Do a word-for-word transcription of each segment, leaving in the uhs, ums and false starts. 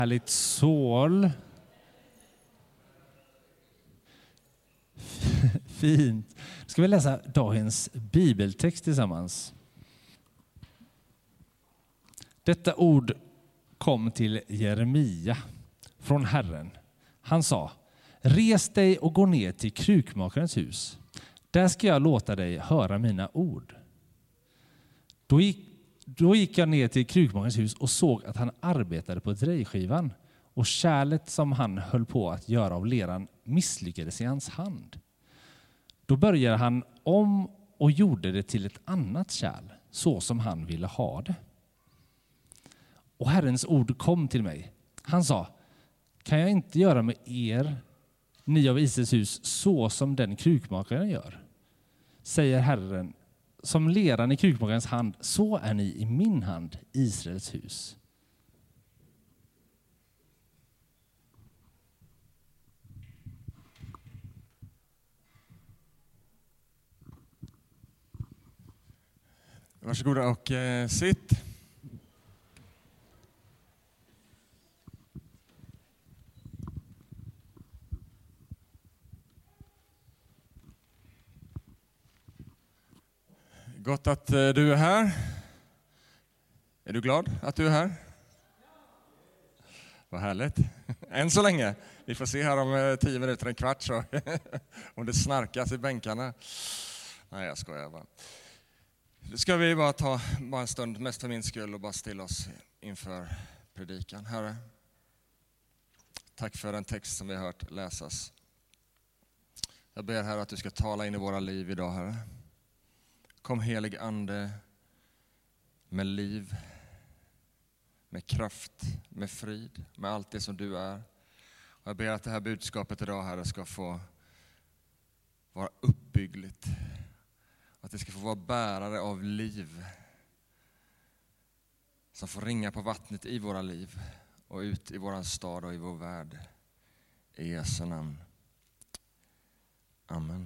Härligt sål. Fint. Ska vi läsa dagens bibeltext tillsammans? Detta ord kom till Jeremia från Herren. Han sa: res dig och gå ner till krukmakarens hus. Där ska jag låta dig höra mina ord. Då gick, då gick jag ner till krukmakarens hus och såg att han arbetade på drejskivan, och kärlet som han höll på att göra av leran misslyckades i hans hand. Då började han om och gjorde det till ett annat kärl, så som han ville ha det. Och Herrens ord kom till mig. Han sa: kan jag inte göra med er, ni av Israels hus, så som den krukmakaren gör? Säger Herren, som leran i krukmakarens hand, så är ni i min hand, Israels hus. Varsågoda och eh, sitt. Gott att eh, du är här. Är du glad att du är här? Vad härligt. Än så länge. Vi får se här om eh, tio minuter, en kvart, så om det snarkas i bänkarna. Nej, jag skojar bara. Nu ska vi bara ta bara en stund, mest för min skull, och bara stilla oss inför predikan. Herre, tack för den text som vi har hört läsas. Jag ber, Herre, att du ska tala in i våra liv idag, Herre. Kom, helig ande, med liv, med kraft, med frid, med allt det som du är. Och jag ber att det här budskapet idag, Herre, ska få vara uppbyggligt. Att det ska få vara bärare av liv, som får ringa på vattnet i våra liv och ut i våran stad och i vår värld. I Jesu namn. Amen.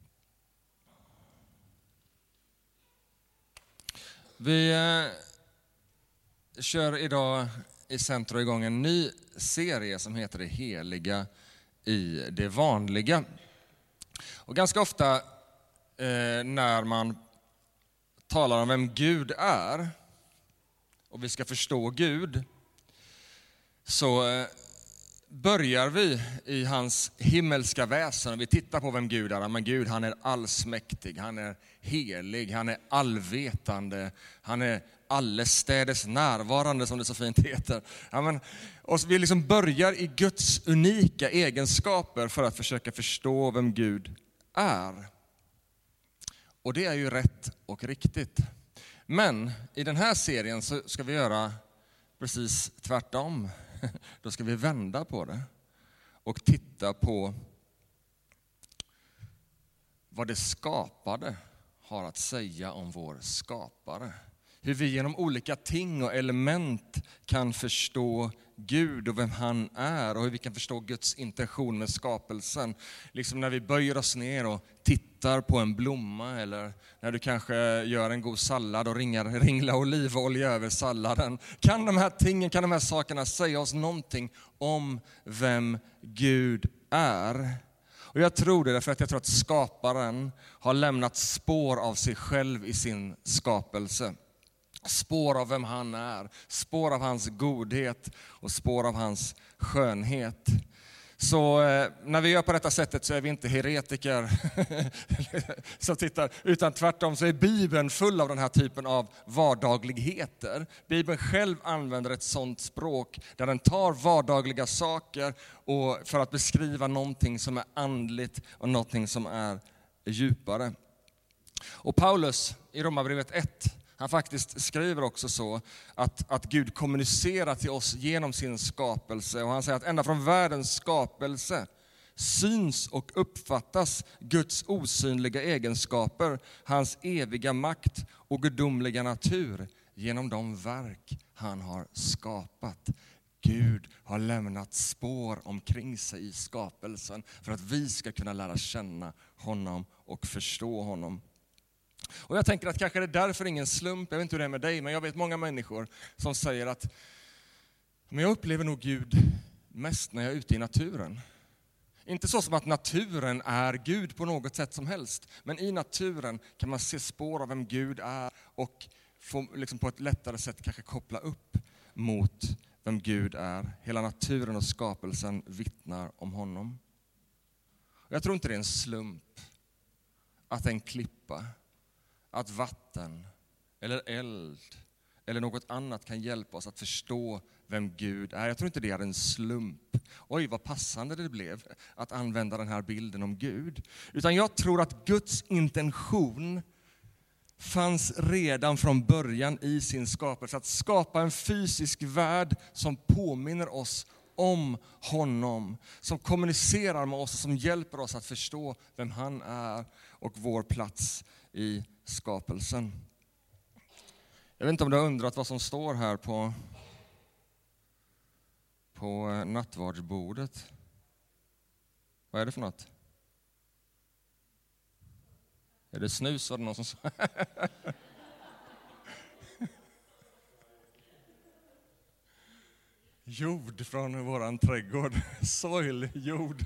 Vi eh, kör idag i Centro igång en ny serie som heter Det heliga i det vanliga. Och ganska ofta eh, när man talar om vem Gud är och vi ska förstå Gud, så eh, börjar vi i hans himmelska väsen och vi tittar på vem Gud är. Men Gud, han är allsmäktig, han är helig, han är allvetande, han är allestädes närvarande, som det så fint heter. Ja, men, och vi liksom börjar i Guds unika egenskaper för att försöka förstå vem Gud är. Och det är ju rätt och riktigt. Men i den här serien så ska vi göra precis tvärtom. Då ska vi vända på det och titta på vad det skapade har att säga om vår skapare. Hur vi genom olika ting och element kan förstå Gud och vem han är, och hur vi kan förstå Guds intention med skapelsen. Liksom när vi böjer oss ner och tittar på en blomma, eller när du kanske gör en god sallad och ringar, ringlar olivolja över salladen. Kan de här tingen, kan de här sakerna säga oss någonting om vem Gud är? Och jag tror det därför att jag tror att skaparen har lämnat spår av sig själv i sin skapelse. Spår av vem han är, spår av hans godhet och spår av hans skönhet. Så eh, när vi gör på detta sättet så är vi inte heretiker som tittar, utan tvärtom så är Bibeln full av den här typen av vardagligheter. Bibeln själv använder ett sånt språk där den tar vardagliga saker och för att beskriva någonting som är andligt och någonting som är djupare. Och Paulus i Romarbrevet ett, han faktiskt skriver också så att, att Gud kommunicerar till oss genom sin skapelse. Och han säger att ända från världens skapelse syns och uppfattas Guds osynliga egenskaper, hans eviga makt och gudomliga natur genom de verk han har skapat. Gud har lämnat spår omkring sig i skapelsen för att vi ska kunna lära känna honom och förstå honom. Och jag tänker att kanske det är därför ingen slump, jag vet inte hur det är med dig, men jag vet många människor som säger att Men jag upplever nog Gud mest när jag är ute i naturen. Inte så som att naturen är Gud på något sätt som helst. Men i naturen kan man se spår av vem Gud är och få liksom på ett lättare sätt kanske koppla upp mot vem Gud är. Hela naturen och skapelsen vittnar om honom. Jag tror inte det är en slump att en klippa, att vatten eller eld eller något annat kan hjälpa oss att förstå vem Gud är. Jag tror inte det är en slump. Oj, vad passande det blev att använda den här bilden om Gud. Utan jag tror att Guds intention fanns redan från början i sin skapelse. Att skapa en fysisk värld som påminner oss om honom. Som kommunicerar med oss och som hjälper oss att förstå vem han är och vår plats i skapelsen. Jag vet inte om du har undrat vad som står här på, på nattvardsbordet. Vad är det för något? Är det snus? Var det någon som sa? Jord från våran trädgård. Soil, jord.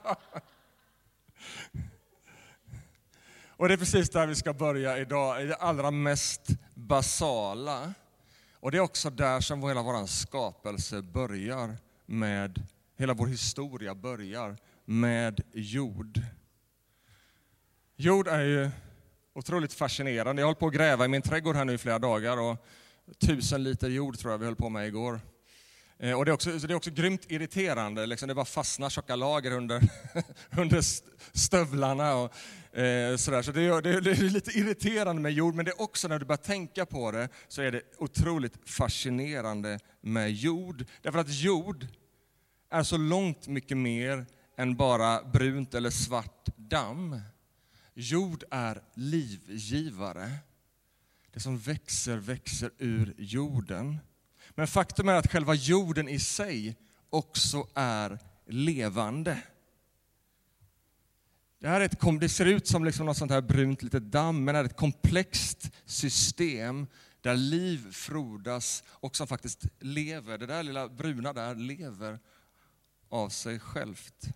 Och det är precis där vi ska börja idag, i det allra mest basala. Och det är också där som hela vår skapelse börjar med, hela vår historia börjar med jord. Jord är ju otroligt fascinerande. Jag håller på att gräva i min trädgård här nu i flera dagar och tusen liter jord tror jag vi höll på med igår. Och det är också, det är också grymt irriterande, liksom det bara fastnar tjocka lager under, under stövlarna och eh, sådär. Så det är, det, är, det är lite irriterande med jord, men det är också när du börjar tänka på det så är det otroligt fascinerande med jord. Därför att jord är så långt mycket mer än bara brunt eller svart damm. Jord är livgivare. Det som växer, växer ur jorden. Men faktum är att själva jorden i sig också är levande. Det här är ett, det ser ut som liksom något sånt här brunt litet damm, men det är ett komplext system där liv frodas och som faktiskt lever. Det där lilla bruna där lever av sig självt.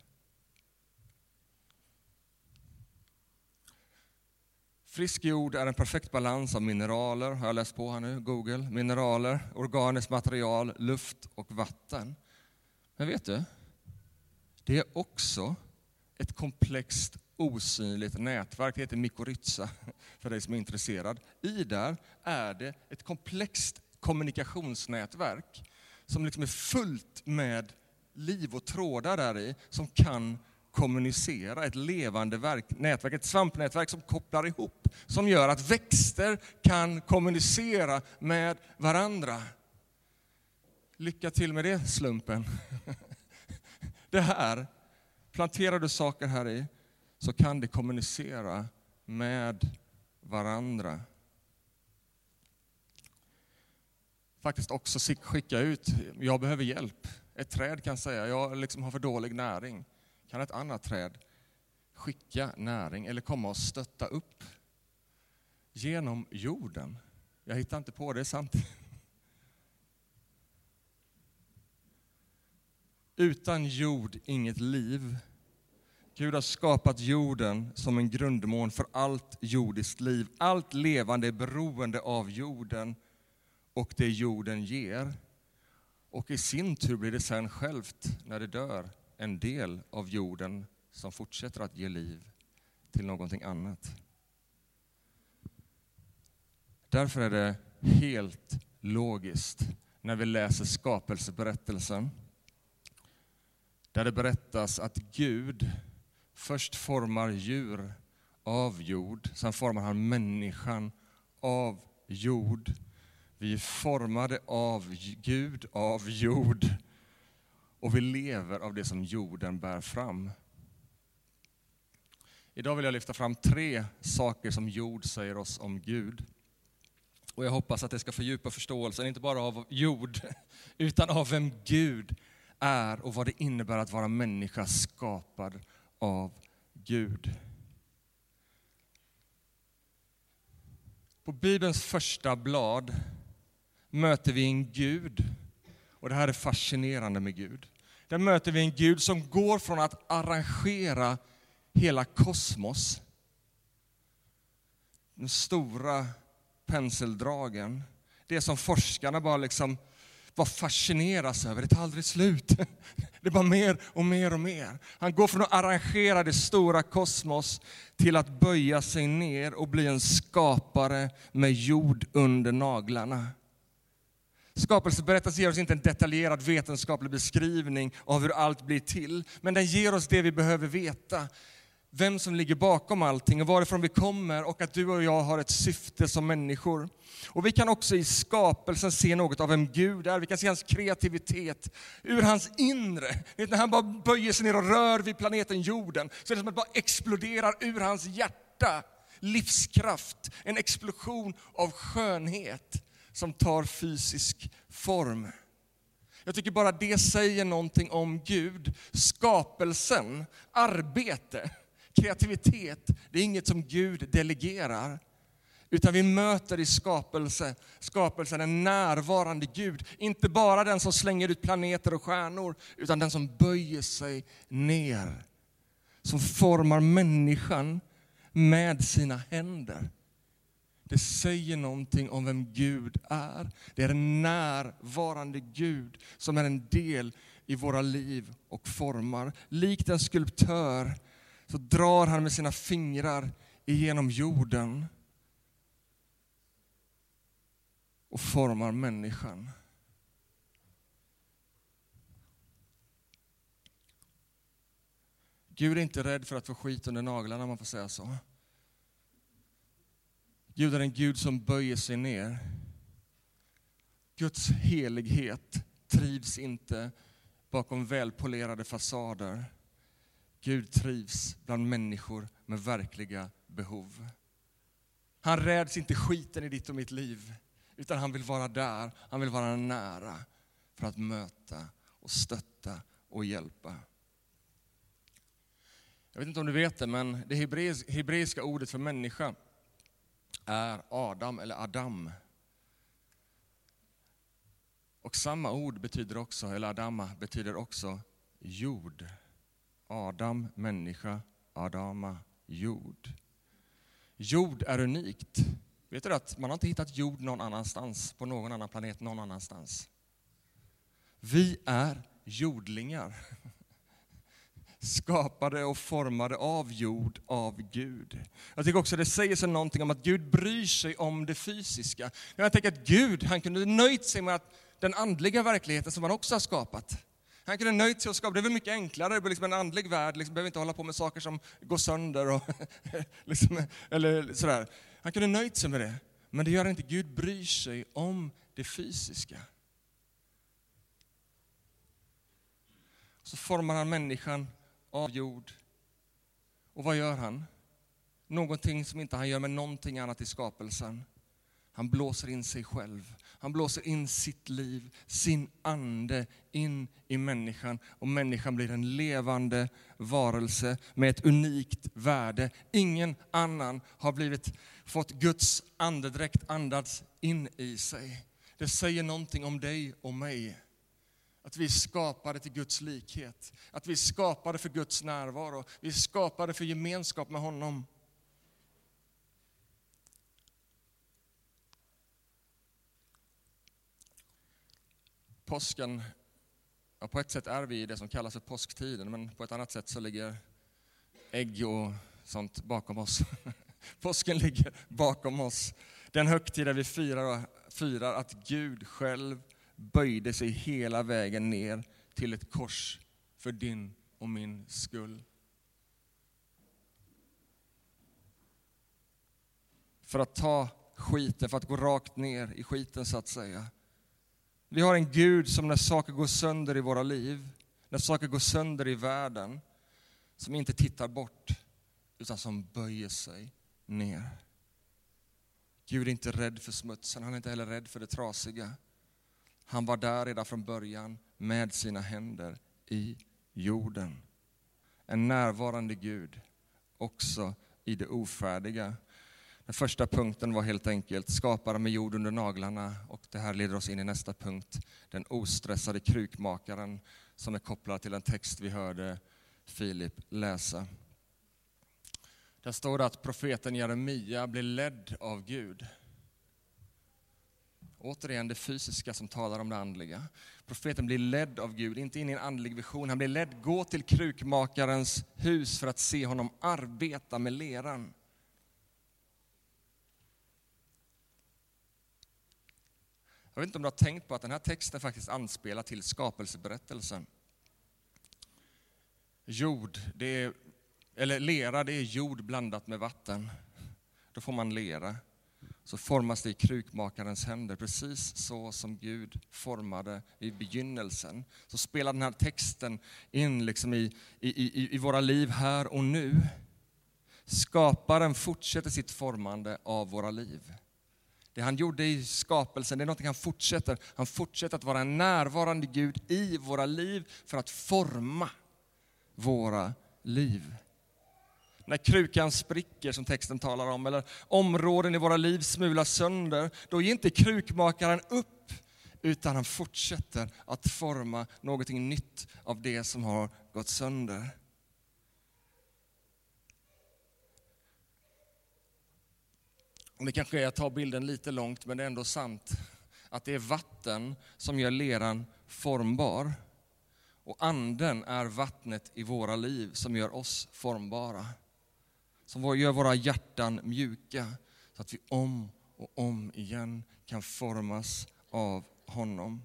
Frisk jord är en perfekt balans av mineraler, har jag läst på här nu, Google. Mineraler, organiskt material, luft och vatten. Men vet du, det är också ett komplext osynligt nätverk. Det heter mykorrhiza för dig som är intresserad. I där är det ett komplext kommunikationsnätverk som liksom är fullt med liv och trådar där i som kan kommunicera, ett levande verk, nätverk, ett svampnätverk som kopplar ihop, som gör att växter kan kommunicera med varandra. Lycka till med det, slumpen. Det här, planterar du saker här i så kan det kommunicera med varandra. Faktiskt också skicka ut, jag behöver hjälp. Ett träd kan säga, jag liksom har för dålig näring. Kan ett annat träd skicka näring eller komma och stötta upp genom jorden? Jag hittar inte på det, sant? Utan jord, inget liv. Gud har skapat jorden som en grundmån för allt jordiskt liv. Allt levande är beroende av jorden och det jorden ger. Och i sin tur blir det sen självt, när det dör, en del av jorden som fortsätter att ge liv till någonting annat. Därför är det helt logiskt när vi läser skapelseberättelsen, där det berättas att Gud först formar djur av jord, sen formar han människan av jord. Vi är formade av Gud, av jord. Och vi lever av det som jorden bär fram. Idag vill jag lyfta fram tre saker som jord säger oss om Gud. Och jag hoppas att det ska fördjupa förståelsen, inte bara av jord, utan av vem Gud är och vad det innebär att vara människa skapad av Gud. På Bibelns första blad möter vi en Gud. Och det här är fascinerande med Gud. Där möter vi en Gud som går från att arrangera hela kosmos, de stora penseldragen, det som forskarna bara liksom bara fascineras över, det tar aldrig slut. Det är bara mer och mer och mer. Han går från att arrangera det stora kosmos till att böja sig ner och bli en skapare med jord under naglarna. Skapelseberättelsen ger oss inte en detaljerad vetenskaplig beskrivning av hur allt blir till, men den ger oss det vi behöver veta. Vem som ligger bakom allting och varifrån vi kommer, och att du och jag har ett syfte som människor. Och vi kan också i skapelsen se något av vem Gud är. Vi kan se hans kreativitet ur hans inre. När han bara böjer sig ner och rör vid planeten jorden, så är det som att det bara exploderar ur hans hjärta. Livskraft, en explosion av skönhet som tar fysisk form. Jag tycker bara det säger någonting om Gud. Skapelsen, arbete, kreativitet, det är inget som Gud delegerar. Utan vi möter i skapelse, skapelsen en närvarande Gud. Inte bara den som slänger ut planeter och stjärnor, utan den som böjer sig ner. Som formar människan med sina händer. Det säger någonting om vem Gud är. Det är en närvarande Gud som är en del i våra liv och formar. Likt en skulptör så drar han med sina fingrar igenom jorden och formar människan. Gud är inte rädd för att få skit under naglarna, om man får säga så. Gud är en Gud som böjer sig ner. Guds helighet trivs inte bakom välpolerade fasader. Gud trivs bland människor med verkliga behov. Han räds inte skiten i ditt och mitt liv, utan han vill vara där, han vill vara nära för att möta och stötta och hjälpa. Jag vet inte om du vet det, men det hebreiska ordet för människa är Adam eller Adam. Och samma ord betyder också, eller Adama betyder också jord. Adam, människa, Adama, jord. Jord är unikt. Vet du att man har inte hittat jord någon annanstans, på någon annan planet någon annanstans. Vi är jordlingar. Skapade och formade av jord, av Gud. Jag tycker också det säger sig någonting om att Gud bryr sig om det fysiska. Jag tänker att Gud, han kunde nöjt sig med att den andliga verkligheten som han också har skapat. Han kunde nöjt sig att skapa, det är väl mycket enklare, liksom en andlig värld, liksom, behöver inte hålla på med saker som går sönder och liksom, eller sådär. Han kunde nöjt sig med det, men det gör inte. Gud bryr sig om det fysiska. Så formar han människan av jord. Och vad gör han? Någonting som inte han gör med någonting annat i skapelsen. Han blåser in sig själv. Han blåser in sitt liv, sin ande in i människan. Och människan blir en levande varelse med ett unikt värde. Ingen annan har blivit, fått Guds andedräkt andats in i sig. Det säger någonting om dig och mig. Att vi skapade till Guds likhet. Att vi skapade för Guds närvaro. Vi skapade för gemenskap med honom. Påsken, ja, på ett sätt är vi i det som kallas för påsktiden, men på ett annat sätt så ligger ägg och sånt bakom oss. Påsken ligger bakom oss. Den högtid där vi firar, firar att Gud själv böjde sig hela vägen ner till ett kors för din och min skull. För att ta skiten, för att gå rakt ner i skiten så att säga. Vi har en Gud som när saker går sönder i våra liv, när saker går sönder i världen, som inte tittar bort utan som böjer sig ner. Gud är inte rädd för smutsen, han är inte heller rädd för det trasiga. Han var där redan från början med sina händer i jorden. En närvarande Gud också i det ofärdiga. Den första punkten var helt enkelt skaparen med jord under naglarna, och det här leder oss in i nästa punkt, den ostressade krukmakaren, som är kopplad till en text vi hörde Filip läsa. Där står det att profeten Jeremia blir ledd av Gud. Återigen det fysiska som talar om det andliga. Profeten blir ledd av Gud, inte in i en andlig vision. Han blir ledd, gå till krukmakarens hus för att se honom arbeta med leran. Jag vet inte om du har tänkt på att den här texten faktiskt anspelar till skapelseberättelsen. Jord, det är, eller lera, det är jord blandat med vatten. Då får man lera. Så formas det i krukmakarens händer, precis så som Gud formade i begynnelsen. Så spelar den här texten in liksom i, i, i, i våra liv här och nu. Skaparen fortsätter sitt formande av våra liv. Det han gjorde i skapelsen, det är något han fortsätter. Han fortsätter att vara en närvarande Gud i våra liv för att forma våra liv. När krukan spricker, som texten talar om, eller områden i våra liv smulas sönder, då ger inte krukmakaren upp, utan han fortsätter att forma någonting nytt av det som har gått sönder. Och det kanske är att ta bilden lite långt, men det är ändå sant att det är vatten som gör leran formbar. Och anden är vattnet i våra liv som gör oss formbara. Som gör våra hjärtan mjuka så att vi om och om igen kan formas av honom.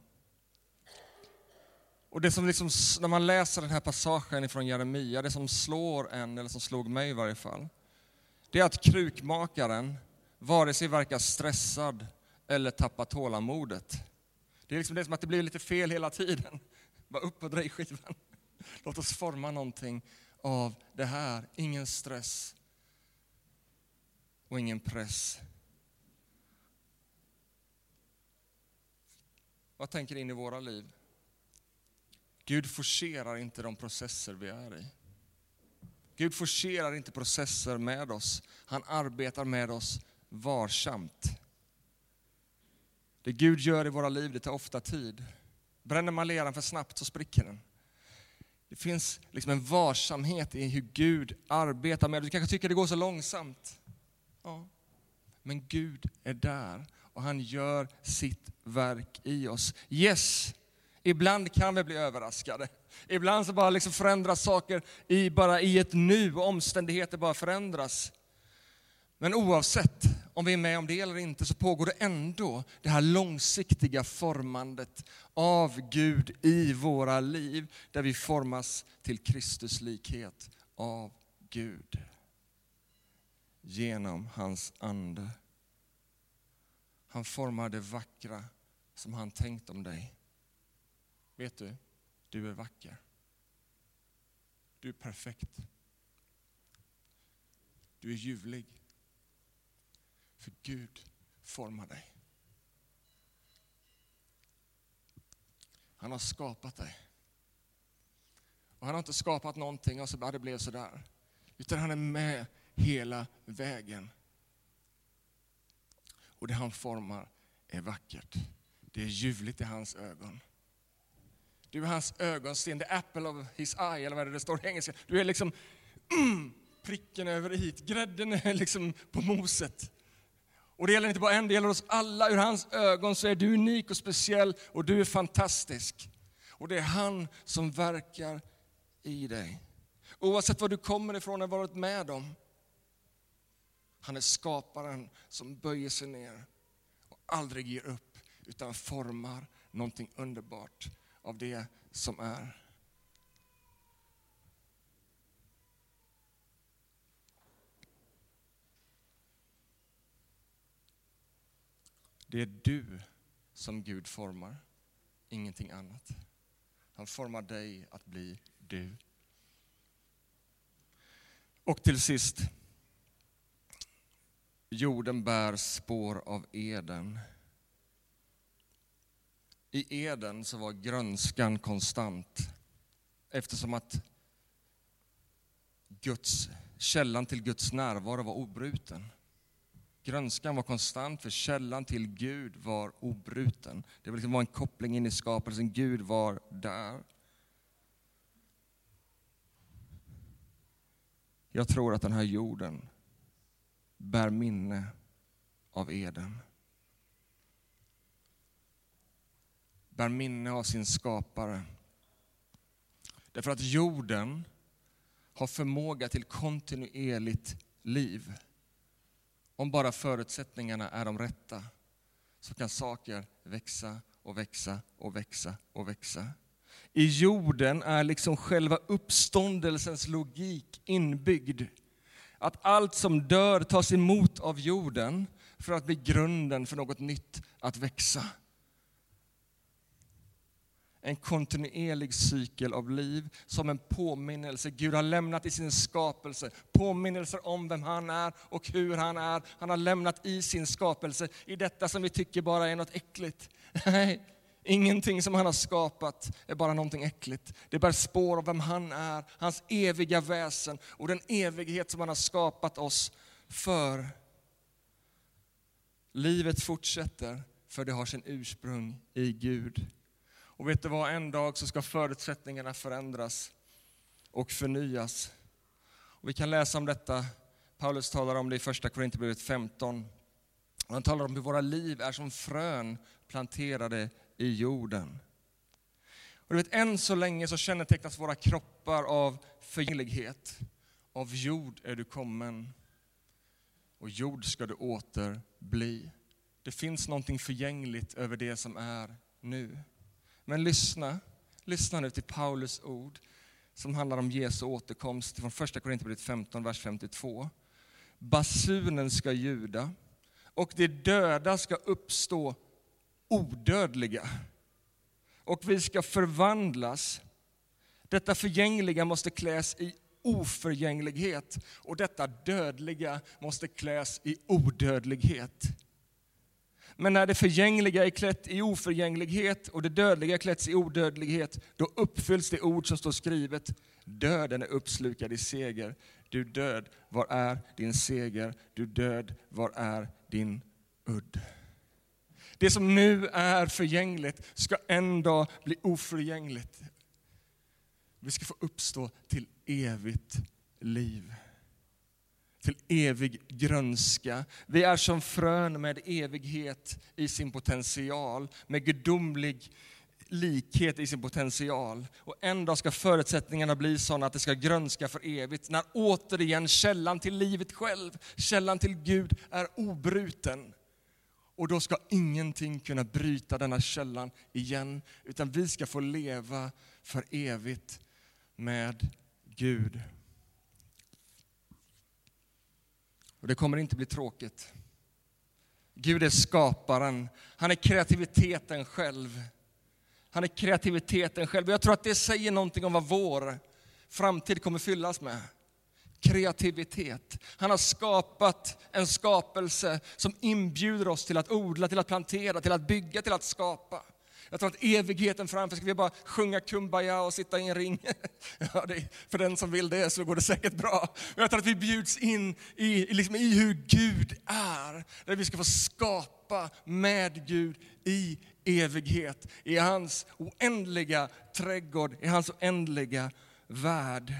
Och det som liksom, när man läser den här passagen från Jeremia, det som slår en, eller som slog mig i varje fall, det är att krukmakaren vare sig verkar stressad eller tappar tålamodet. Det är liksom det som att det blir lite fel hela tiden. Bara upp och drej skivan. Låt oss forma någonting av det här. Ingen stress och ingen press. Vad tänker in i våra liv? Gud forcerar inte de processer vi är i. Gud forcerar inte processer med oss. Han arbetar med oss varsamt. Det Gud gör i våra liv, det tar ofta tid. Bränner man leran för snabbt så spricker den. Det finns liksom en varsamhet i hur Gud arbetar med det. Du kanske tycker det går så långsamt. Ja. Men Gud är där och han gör sitt verk i oss. Yes, ibland kan vi bli överraskade. Ibland så bara liksom förändras saker i, bara i ett nu, och omständigheter bara förändras. Men oavsett om vi är med om det eller inte, så pågår det ändå det här långsiktiga formandet av Gud i våra liv, där vi formas till Kristus likhet av Gud genom hans ande. Han formar det vackra som han tänkt om dig. Vet du, du är vacker. Du är perfekt. Du är ljuvlig. För Gud formar dig. Han har skapat dig. Och han har inte skapat någonting och så bara det blev så där. Utan han är med hela vägen. Och det han formar är vackert. Det är ljuvligt i hans ögon. Du är hans ögonsten, the apple of his eye, eller vad det står i engelska. Du är liksom mm, pricken över hit. Grädden är liksom på moset. Och det gäller inte bara en, det gäller oss alla. Ur hans ögon så är du unik och speciell och du är fantastisk. Och det är han som verkar i dig. Oavsett var du kommer ifrån och varit med om. Han är skaparen som böjer sig ner och aldrig ger upp, utan formar någonting underbart av det som är. Det är du som Gud formar, ingenting annat. Han formar dig att bli du. Och till sist, jorden bär spår av Eden. I Eden så var grönskan konstant, eftersom att Guds, källan till Guds närvaro var obruten. Grönskan var konstant, för källan till Gud var obruten. Det var liksom en koppling in i skapelsen. Gud var där. Jag tror att den här jorden bär minne av Eden. Bär minne av sin skapare. Därför att jorden har förmåga till kontinuerligt liv. Om bara förutsättningarna är de rätta så kan saker växa och växa och växa och växa. I jorden är liksom själva uppståndelsens logik inbyggd. Att allt som dör tas emot av jorden för att bli grunden för något nytt att växa. En kontinuerlig cykel av liv som en påminnelse Gud har lämnat i sin skapelse. Påminnelser om vem han är och hur han är. Han har lämnat i sin skapelse i detta som vi tycker bara är något äckligt. Nej, ingenting som han har skapat är bara någonting äckligt. Det bär spår av vem han är, hans eviga väsen och den evighet som han har skapat oss för. Livet fortsätter för det har sin ursprung i Gud. Och vet du vad, en dag så ska förutsättningarna förändras och förnyas. Och vi kan läsa om detta. Paulus talar om det i första Korinthierbrevet femton. Han talar om hur våra liv är som frön planterade i jorden. Och du vet, än så länge så kännetecknas våra kroppar av förgänglighet. Av jord är du kommen och jord ska du åter bli. Det finns någonting förgängligt över det som är nu. Men lyssna, lyssna nu till Paulus ord som handlar om Jesu återkomst från första Korinthierbrevet femton, vers femtiotvå. Basunen ska ljuda och de döda ska uppstå odödliga. Och vi ska förvandlas. Detta förgängliga måste kläs i oförgänglighet och detta dödliga måste kläs i odödlighet. Men när det förgängliga är klätt i oförgänglighet och det dödliga är klätt i odödlighet, då uppfylls det ord som står skrivet. Döden är uppslukad i seger. Du död, var är din seger? Du död, var är din udd? Det som nu är förgängligt ska en dag bli oförgängligt. Vi ska få uppstå till evigt liv. Till evig grönska. Vi är som frön med evighet i sin potential. Med gudomlig likhet i sin potential. Och en dag ska förutsättningarna bli sådana att det ska grönska för evigt. När återigen källan till livet själv, källan till Gud är obruten. Och då ska ingenting kunna bryta denna källan igen. Utan vi ska få leva för evigt med Gud. Och det kommer inte bli tråkigt. Gud är skaparen. Han är kreativiteten själv. Han är kreativiteten själv. Jag tror att det säger någonting om vad vår framtid kommer fyllas med. Kreativitet. Han har skapat en skapelse som inbjuder oss till att odla, till att plantera, till att bygga, till att skapa. Jag tror att evigheten framför ska vi bara sjunga kumbaya och sitta i en ring. Ja, det, för den som vill det så går det säkert bra. Men jag tror att vi bjuds in i, liksom i hur Gud är. Där vi ska få skapa med Gud i evighet. I hans oändliga trädgård, i hans oändliga värld.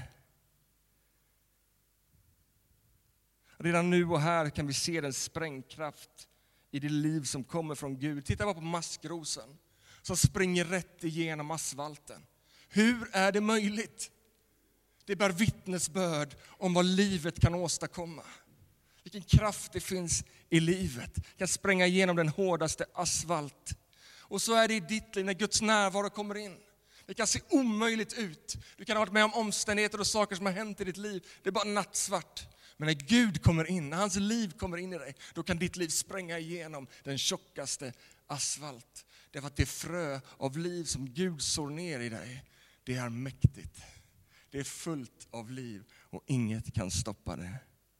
Redan nu och här kan vi se den sprängkraft i det liv som kommer från Gud. Titta bara på maskrosen som springer rätt igenom asfalten. Hur är det möjligt? Det bär vittnesbörd om vad livet kan åstadkomma. Vilken kraft det finns i livet. Kan spränga igenom den hårdaste asfalt. Och så är det i ditt liv när Guds närvaro kommer in. Det kan se omöjligt ut. Du kan ha varit med om omständigheter och saker som har hänt i ditt liv. Det är bara nattsvart. Men när Gud kommer in, när hans liv kommer in i dig, då kan ditt liv spränga igenom den tjockaste asfalt. Därför att det frö av liv som Gud sår ner i dig, det är mäktigt. Det är fullt av liv och inget kan stoppa det.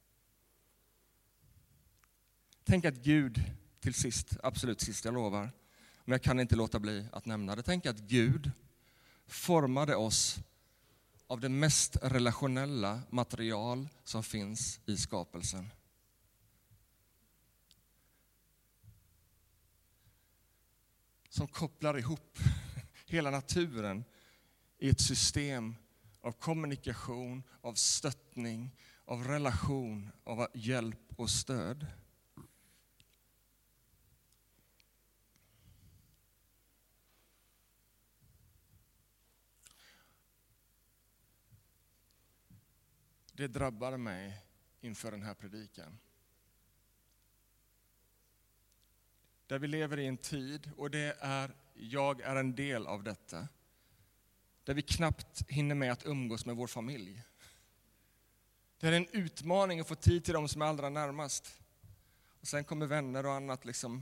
Tänk att Gud, till sist, absolut sist jag lovar, men jag kan inte låta bli att nämna det. Tänk att Gud formade oss av det mest relationella material som finns i skapelsen. som kopplar ihop hela naturen i ett system av kommunikation, av stöttning, av relation, av hjälp och stöd. Det drabbade mig inför den här predikan. Där vi lever i en tid, och det är, jag är en del av detta, där vi knappt hinner med att umgås med vår familj. Det är en utmaning att få tid till dem som är allra närmast. Och sen kommer vänner och annat liksom.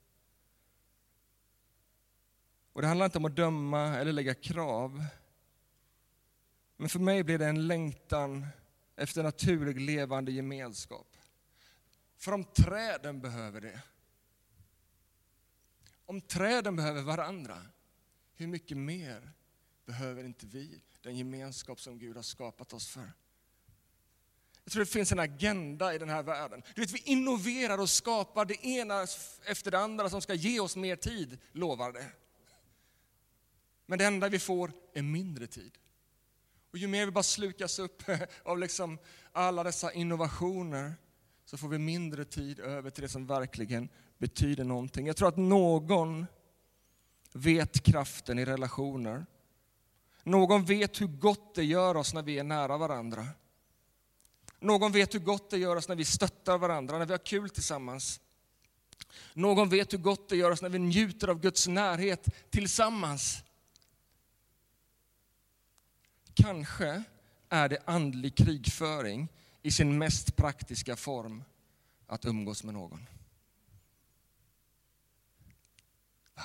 Och det handlar inte om att döma eller lägga krav. Men för mig blir det en längtan efter naturlig levande gemenskap. För om träden behöver det. Om träden behöver varandra, hur mycket mer behöver inte vi den gemenskap som Gud har skapat oss för? Jag tror det finns en agenda i den här världen. Du vet, vi innoverar och skapar det ena efter det andra som ska ge oss mer tid, lovar det. Men det enda vi får är mindre tid. Och ju mer vi bara slukas upp av liksom alla dessa innovationer, så får vi mindre tid över till det som verkligen betyder någonting. Jag tror att någon vet kraften i relationer. Någon vet hur gott det gör oss när vi är nära varandra. Någon vet hur gott det gör oss när vi stöttar varandra, när vi har kul tillsammans. Någon vet hur gott det gör oss när vi njuter av Guds närhet tillsammans. Kanske är det andlig krigföring i sin mest praktiska form att umgås med någon. Va?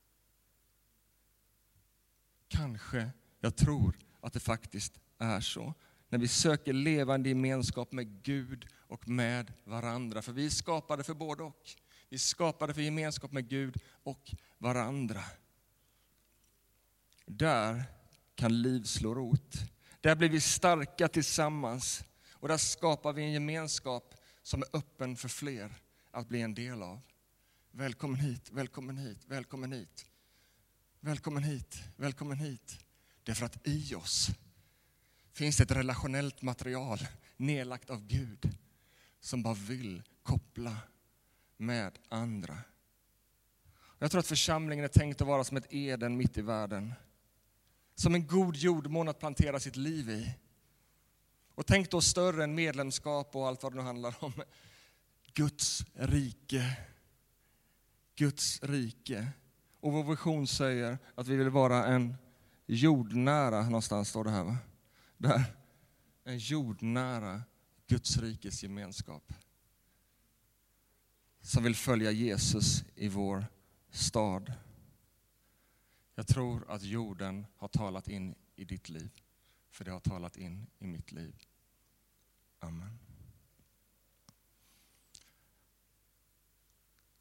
Kanske, jag tror att det faktiskt är så. När vi söker levande gemenskap med Gud och med varandra. För vi är skapade för både och. Vi är skapade för gemenskap med Gud och varandra. Där kan liv slå rot. Där blir vi starka tillsammans. Och där skapar vi en gemenskap som är öppen för fler att bli en del av. Välkommen hit, välkommen hit, välkommen hit. Välkommen hit, välkommen hit. Därför att i oss finns det ett relationellt material nedlagt av Gud som bara vill koppla med andra. Jag tror att församlingen är tänkt att vara som ett Eden mitt i världen. Som en god jordmån att plantera sitt liv i. Och tänk då större än medlemskap och allt vad det nu handlar om. Guds rike. Guds rike. Och vår vision säger att vi vill vara en jordnära, någonstans står det här va? Där. En jordnära Guds rikes gemenskap. Som vill följa Jesus i vår stad. Jag tror att jorden har talat in i ditt liv. För det har talat in i mitt liv. Amen.